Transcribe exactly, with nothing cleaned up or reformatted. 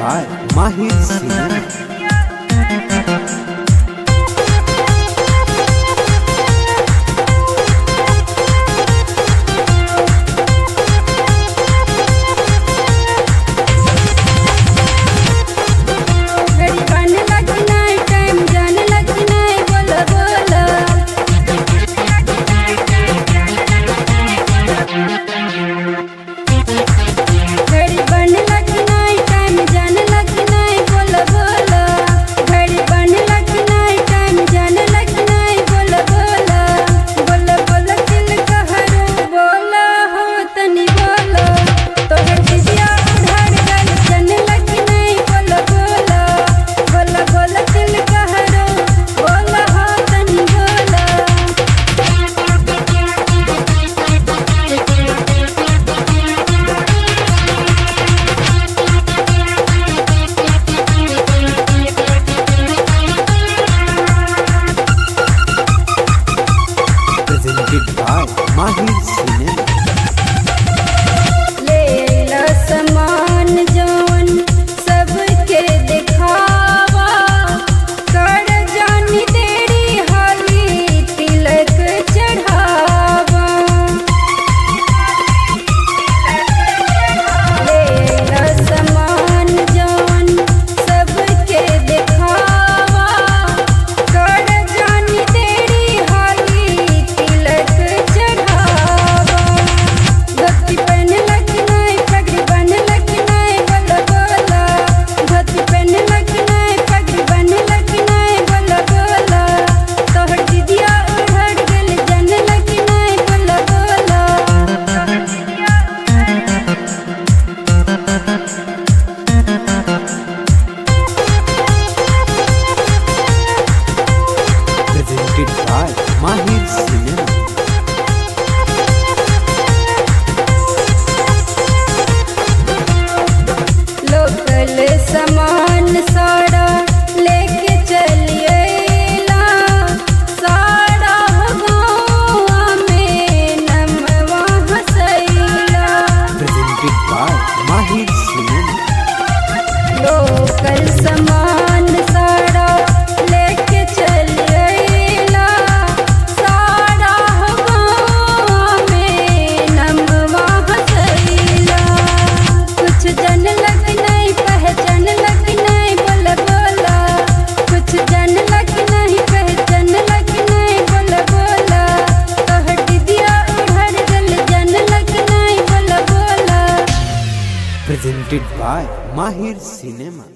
by Mahir Cinema. Mahir Cinema. लेला समान जौन सबके दिखावा कर जानी तेरी हाली तिलक चढ़ावा। लेला समान जौन सबके दिखावा कर जानी तेरी हाली तिलक Presented by Mahir Cinema. Local सामान सारा लेके चलिएला सारा गाँव में नमवा हसैला। Presented by Mahir Cinema. Local सामान सारा लेके चलिएला सारा गाँव में नमवा हसैला। कुछ जन लग नहीं पहचान लग नहीं बोल बोला कुछ जन लग नहीं पहचान लग नहीं बोल बोला तोहर दीदिया उधर गल जन लग नहीं बोल बोला। Presented by Mahir Cinema.